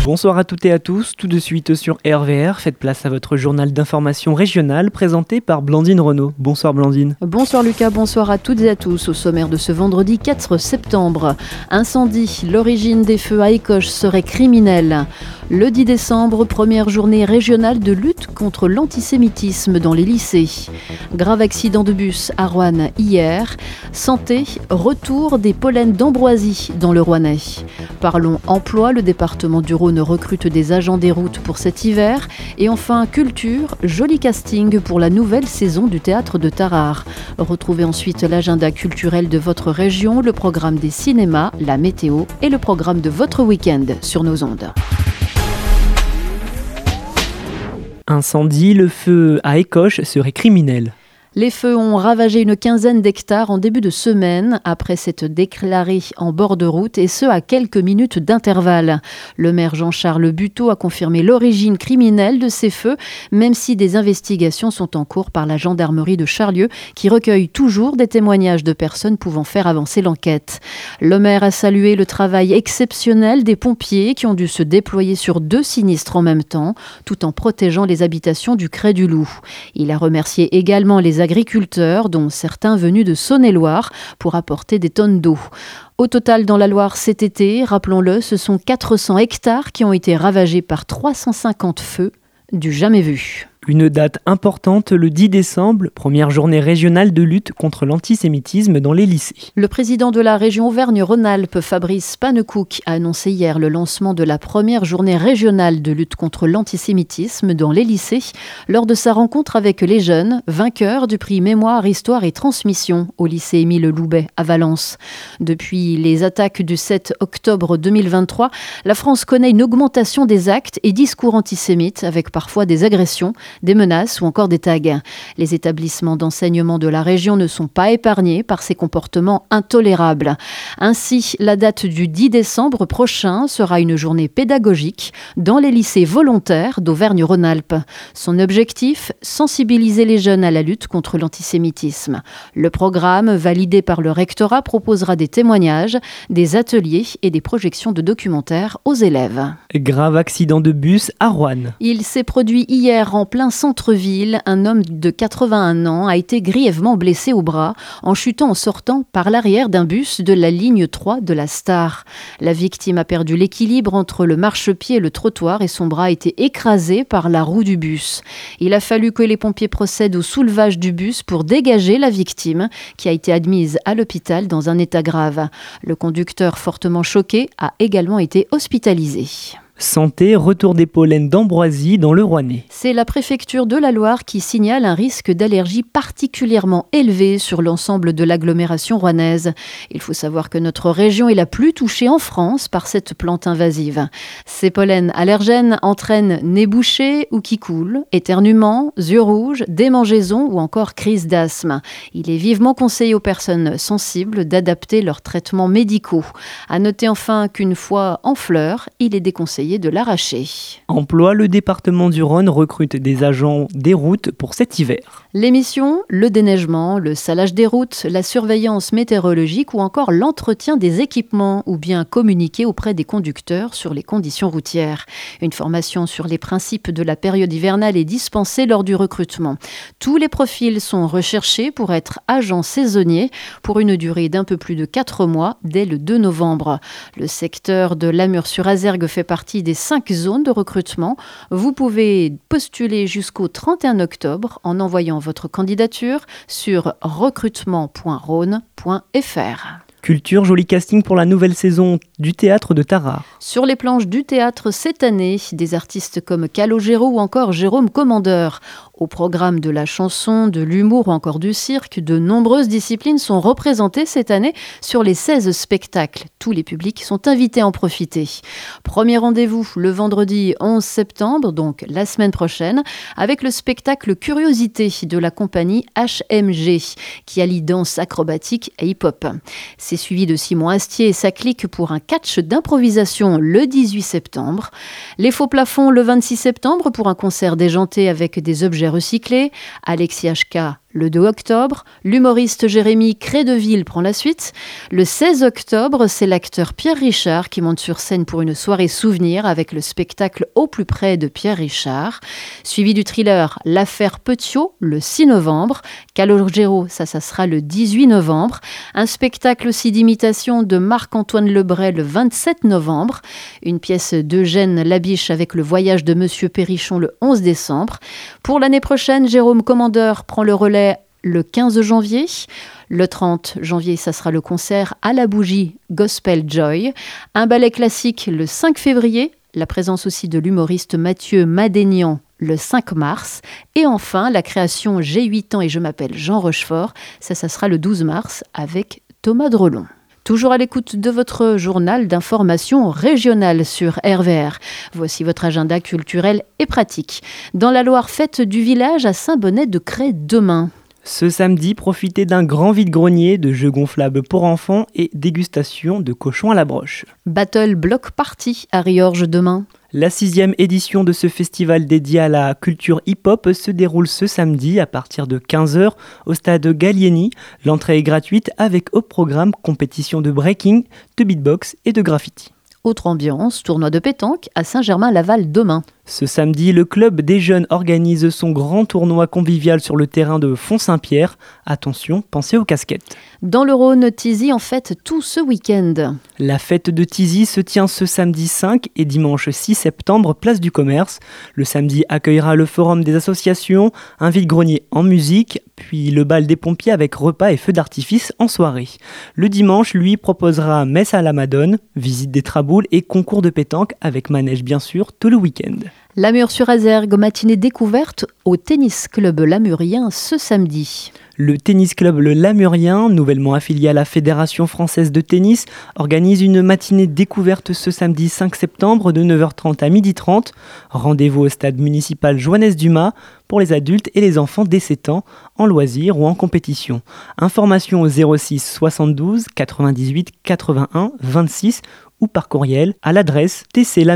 Bonsoir à toutes et à tous, tout de suite sur RVR, faites place à votre journal d'information régionale présenté par Blandine Renaud. Bonsoir Blandine. Bonsoir Lucas, bonsoir à toutes et à tous. Au sommaire de ce vendredi 4 septembre, incendie, l'origine des feux à Écoche serait criminelle. Le 10 décembre, première journée régionale de lutte contre l'antisémitisme dans les lycées. Grave accident de bus à Roanne hier. Santé, retour des pollens d'ambroisie dans le Rouennais. Parlons emploi, le département du Rhône recrute des agents des routes pour cet hiver. Et enfin, culture, joli casting pour la nouvelle saison du théâtre de Tarare. Retrouvez ensuite l'agenda culturel de votre région, le programme des cinémas, la météo et le programme de votre week-end sur nos ondes. Incendie, le feu à Écoche serait criminel. Les feux ont ravagé une quinzaine d'hectares en début de semaine, après s'être déclarés en bord de route, et ce à quelques minutes d'intervalle. Le maire Jean-Charles Buteau a confirmé l'origine criminelle de ces feux, même si des investigations sont en cours par la gendarmerie de Charlieu, qui recueille toujours des témoignages de personnes pouvant faire avancer l'enquête. Le maire a salué le travail exceptionnel des pompiers qui ont dû se déployer sur 2 sinistres en même temps, tout en protégeant les habitations du Crêt du Loup. Il a remercié également les agriculteurs, dont certains venus de Saône-et-Loire, pour apporter des tonnes d'eau. Au total, dans la Loire cet été, rappelons-le, ce sont 400 hectares qui ont été ravagés par 350 feux, du jamais vu. Une date importante, le 10 décembre, première journée régionale de lutte contre l'antisémitisme dans les lycées. Le président de la région Auvergne-Rhône-Alpes, Fabrice Pannecook, a annoncé hier le lancement de la première journée régionale de lutte contre l'antisémitisme dans les lycées, lors de sa rencontre avec les jeunes, vainqueurs du prix Mémoire, Histoire et Transmission au lycée Émile Loubet à Valence. Depuis les attaques du 7 octobre 2023, la France connaît une augmentation des actes et discours antisémites, avec parfois des agressions, des menaces ou encore des tags. Les établissements d'enseignement de la région ne sont pas épargnés par ces comportements intolérables. Ainsi, la date du 10 décembre prochain sera une journée pédagogique dans les lycées volontaires d'Auvergne-Rhône-Alpes. Son objectif, sensibiliser les jeunes à la lutte contre l'antisémitisme. Le programme, validé par le rectorat, proposera des témoignages, des ateliers et des projections de documentaires aux élèves. Grave accident de bus à Roanne. Il s'est produit hier en plein centre-ville. Un homme de 81 ans a été grièvement blessé au bras en chutant en sortant par l'arrière d'un bus de la ligne 3 de la Star. La victime a perdu l'équilibre entre le marchepied et le trottoir et son bras a été écrasé par la roue du bus. Il a fallu que les pompiers procèdent au soulevage du bus pour dégager la victime qui a été admise à l'hôpital dans un état grave. Le conducteur, fortement choqué, a également été hospitalisé. Santé, retour des pollens d'ambroisie dans le Rouennais. C'est la préfecture de la Loire qui signale un risque d'allergie particulièrement élevé sur l'ensemble de l'agglomération rouennaise. Il faut savoir que notre région est la plus touchée en France par cette plante invasive. Ces pollens allergènes entraînent nez bouché ou qui coule, éternuement, yeux rouges, démangeaisons ou encore crise d'asthme. Il est vivement conseillé aux personnes sensibles d'adapter leurs traitements médicaux. À noter enfin qu'une fois en fleurs, il est déconseillé de l'arracher. Emploi, le département du Rhône recrute des agents des routes pour cet hiver. Les missions, le déneigement, le salage des routes, la surveillance météorologique ou encore l'entretien des équipements ou bien communiquer auprès des conducteurs sur les conditions routières. Une formation sur les principes de la période hivernale est dispensée lors du recrutement. Tous les profils sont recherchés pour être agents saisonniers pour une durée d'un peu plus de 4 mois dès le 2 novembre. Le secteur de Lamure-sur-Azergue fait partie des 5 zones de recrutement. Vous pouvez postuler jusqu'au 31 octobre en envoyant votre candidature sur recrutement.rhône.fr. Culture, joli casting pour la nouvelle saison du théâtre de Tarare. Sur les planches du théâtre cette année, des artistes comme Calogero ou encore Jérôme Commandeur. Au programme de la chanson, de l'humour ou encore du cirque, de nombreuses disciplines sont représentées cette année sur les 16 spectacles. Tous les publics sont invités à en profiter. Premier rendez-vous le vendredi 11 septembre, donc la semaine prochaine, avec le spectacle Curiosité de la compagnie HMG, qui allie danse acrobatique et hip-hop. C'est suivi de Simon Astier et sa clique pour un catch d'improvisation le 18 septembre. Les Faux Plafonds le 26 septembre pour un concert déjanté avec des objets recyclés. Alexis HK Le 2 octobre, l'humoriste Jérémy Crédeville prend la suite. Le 16 octobre, c'est l'acteur Pierre Richard qui monte sur scène pour une soirée souvenir avec le spectacle Au plus près de Pierre Richard. Suivi du thriller L'affaire Petiot le 6 novembre. Calogero, ça sera le 18 novembre. Un spectacle aussi d'imitation de Marc-Antoine Lebray le 27 novembre. Une pièce d'Eugène Labiche avec Le voyage de Monsieur Perrichon le 11 décembre. Pour l'année prochaine, Jérôme Commandeur prend le relais le 15 janvier. Le 30 janvier, ça sera le concert à la bougie Gospel Joy. Un ballet classique le 5 février. La présence aussi de l'humoriste Mathieu Madénian le 5 mars. Et enfin, la création J'ai 8 ans et je m'appelle Jean Rochefort. Ça sera le 12 mars avec Thomas Drelon. Toujours à l'écoute de votre journal d'information régionale sur RVR. Voici votre agenda culturel et pratique. Dans la Loire, fête du village à Saint-Bonnet-de-Crès demain. Ce samedi, profitez d'un grand vide-grenier, de jeux gonflables pour enfants et dégustation de cochons à la broche. Battle Block Party à Riorges demain. La 6e édition de ce festival dédié à la culture hip-hop se déroule ce samedi à partir de 15h au stade Gallieni. L'entrée est gratuite avec au programme compétition de breaking, de beatbox et de graffiti. Autre ambiance, tournoi de pétanque à Saint-Germain-Laval demain. Ce samedi, le club des jeunes organise son grand tournoi convivial sur le terrain de Font-Saint-Pierre. Attention, pensez aux casquettes. Dans le Rhône, Tizy en fête tout ce week-end. La fête de Tizy se tient ce samedi 5 et dimanche 6 septembre, place du Commerce. Le samedi accueillera le forum des associations, un vide-grenier en musique, puis le bal des pompiers avec repas et feux d'artifice en soirée. Le dimanche, lui, proposera messe à la Madone, visite des traboules et concours de pétanque avec manège bien sûr tout le week-end. Lamure-sur-Azergue, matinée découverte au Tennis Club Lamurien ce samedi. Le Tennis Club Le Lamurien, nouvellement affilié à la Fédération française de tennis, organise une matinée découverte ce samedi 5 septembre de 9h30 à 12h30. Rendez-vous au stade municipal Joannès-Dumas pour les adultes et les enfants dès 7 ans, en loisirs ou en compétition. Informations au 06 72 98 81 26 ou par courriel à l'adresse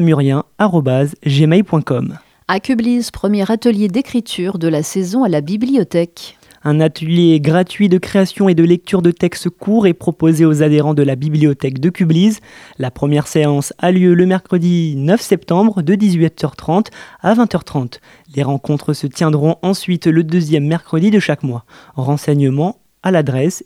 tclamurien@gmail.com. À Cublis, premier atelier d'écriture de la saison à la bibliothèque. Un atelier gratuit de création et de lecture de textes courts est proposé aux adhérents de la bibliothèque de Cublis. La première séance a lieu le mercredi 9 septembre de 18h30 à 20h30. Les rencontres se tiendront ensuite le deuxième mercredi de chaque mois. Renseignements à l'adresse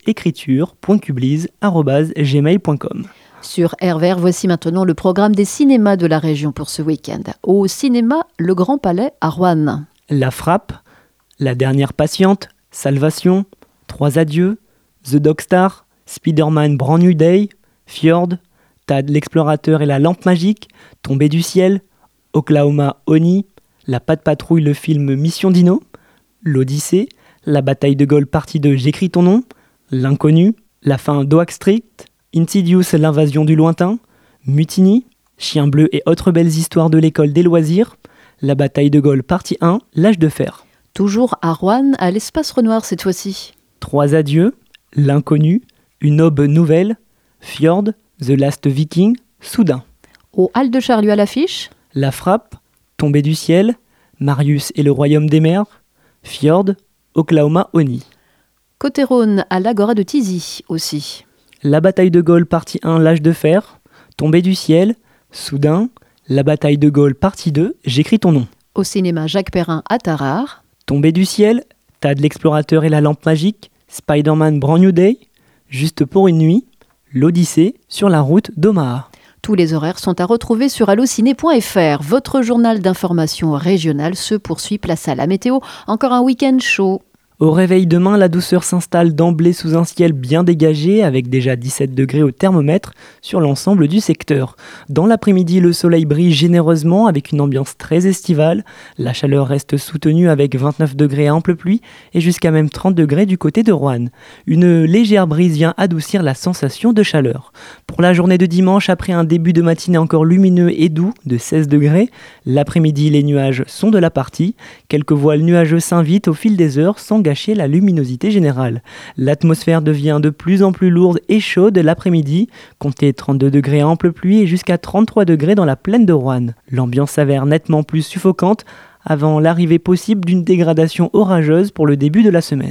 écriture.cublis@gmail.com. Sur RVR, voici maintenant le programme des cinémas de la région pour ce week-end. Au cinéma Le Grand Palais à Roanne. La Frappe, La Dernière Patiente, Salvation, Trois Adieux, The Dogstar, Spider-Man Brand New Day, Fjord, Tad l'explorateur et la lampe magique, Tombé du ciel, Oklahoma Oni, La Patte Patrouille le film Mission Dino, L'Odyssée, La bataille de Gaulle partie 2 J'écris ton nom, L'inconnu, La fin d'Oak Street, Insidious l'invasion du lointain, Mutiny, Chien bleu et autres belles histoires de l'école des loisirs, La bataille de Gaulle partie 1 L'âge de fer. Toujours à Roanne, à l'espace Renoir cette fois-ci. Trois adieux, L'inconnu, Une aube nouvelle, Fjord, The Last Viking, Soudain. Au Hall de Charlieu à l'affiche. La Frappe, Tombé du ciel, Marius et le royaume des mers, Fjord, Oklahoma Oni. Côté Rhône, à l'Agora de Tizy aussi. La bataille de Gaulle partie 1 L'âge de fer, Tombé du ciel, Soudain, La bataille de Gaulle partie 2 J'écris ton nom. Au cinéma Jacques Perrin à Tarare. Tombé du ciel, Tad l'explorateur et la lampe magique, Spider-Man Brand New Day, Juste pour une nuit, L'Odyssée sur la route d'Omaha. Tous les horaires sont à retrouver sur allociné.fr. Votre journal d'information régionale se poursuit, place à la météo. Encore un week-end chaud. Au réveil demain, la douceur s'installe d'emblée sous un ciel bien dégagé avec déjà 17 degrés au thermomètre sur l'ensemble du secteur. Dans l'après-midi, le soleil brille généreusement avec une ambiance très estivale. La chaleur reste soutenue avec 29 degrés à ample pluie et jusqu'à même 30 degrés du côté de Roanne. Une légère brise vient adoucir la sensation de chaleur. Pour la journée de dimanche, après un début de matinée encore lumineux et doux de 16 degrés, l'après-midi, les nuages sont de la partie. Quelques voiles nuageux s'invitent au fil des heures sans gâcher la luminosité générale. L'atmosphère devient de plus en plus lourde et chaude l'après-midi, comptez 32 degrés à ample pluie et jusqu'à 33 degrés dans la plaine de Roanne. L'ambiance s'avère nettement plus suffocante avant l'arrivée possible d'une dégradation orageuse pour le début de la semaine.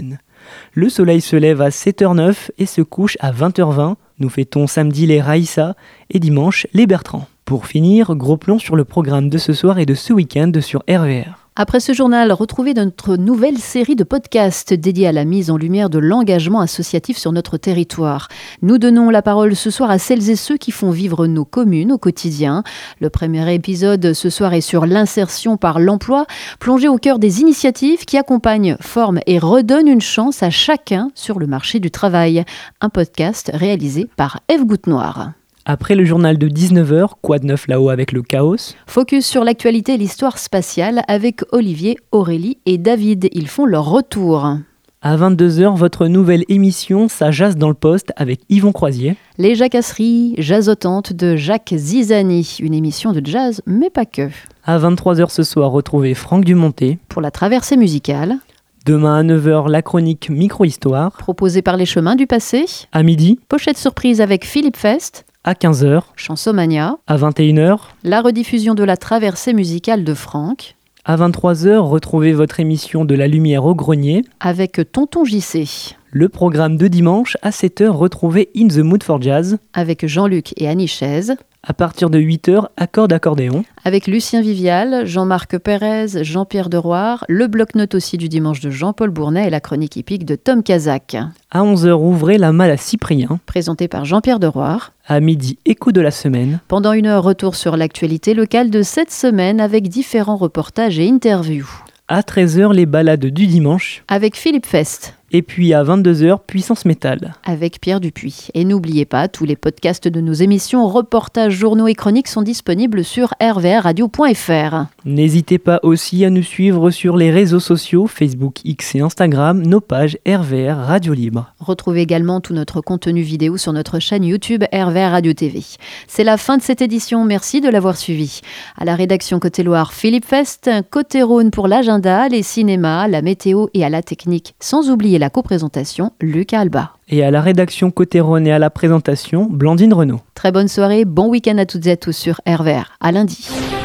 Le soleil se lève à 7h09 et se couche à 20h20. Nous fêtons samedi les Raïssa et dimanche les Bertrand. Pour finir, gros plan sur le programme de ce soir et de ce week-end sur RVR. Après ce journal, retrouvez notre nouvelle série de podcasts dédiée à la mise en lumière de l'engagement associatif sur notre territoire. Nous donnons la parole ce soir à celles et ceux qui font vivre nos communes au quotidien. Le premier épisode ce soir est sur l'insertion par l'emploi, plongé au cœur des initiatives qui accompagnent, forment et redonnent une chance à chacun sur le marché du travail. Un podcast réalisé par Ève Goutte-Noire. Après le journal de 19h, quoi de neuf là-haut avec le chaos ? Focus sur l'actualité et l'histoire spatiale avec Olivier, Aurélie et David. Ils font leur retour. À 22h, votre nouvelle émission, ça jase dans le poste avec Yvon Croisier. Les jacasseries jazzotantes de Jacques Zizani, une émission de jazz, mais pas que. À 23h ce soir, retrouvez Franck Dumonté. Pour la traversée musicale. Demain à 9h, la chronique Micro-Histoire. Proposée par les chemins du passé. À midi. Pochette surprise avec Philippe Fest. À 15h. Chansomania. À 21h. La rediffusion de la traversée musicale de Franck. À 23h, retrouvez votre émission de la lumière au grenier. Avec Tonton JC. Le programme de dimanche, à 7h, retrouvez In the Mood for Jazz. Avec Jean-Luc et Annie Chaise. À partir de 8h, Accord d'accordéon. Avec Lucien Vivial, Jean-Marc Pérez, Jean-Pierre Deroire, le bloc-notes aussi du dimanche de Jean-Paul Bournet et la chronique hippique de Tom Kazak. À 11h, ouvrez la malle à Cyprien. Présenté par Jean-Pierre Deroire. À midi, écho de la semaine. Pendant une heure, retour sur l'actualité locale de cette semaine avec différents reportages et interviews. À 13h, les balades du dimanche. Avec Philippe Fest. Et puis à 22h, Puissance Métal. Avec Pierre Dupuis. Et n'oubliez pas, tous les podcasts de nos émissions, reportages, journaux et chroniques sont disponibles sur rvrradio.fr. N'hésitez pas aussi à nous suivre sur les réseaux sociaux, Facebook, X et Instagram, nos pages RVR Radio Libre. Retrouvez également tout notre contenu vidéo sur notre chaîne YouTube RVR Radio TV. C'est la fin de cette édition, merci de l'avoir suivi. À la rédaction Côté Loire, Philippe Fest, Côté Rhône pour l'agenda, les cinémas, la météo et à la technique, sans oublier la coprésentation, Lucas Alba. Et à la rédaction Côté Rhône et à la présentation, Blandine Renaud. Très bonne soirée, bon week-end à toutes et à tous sur RVR. À lundi.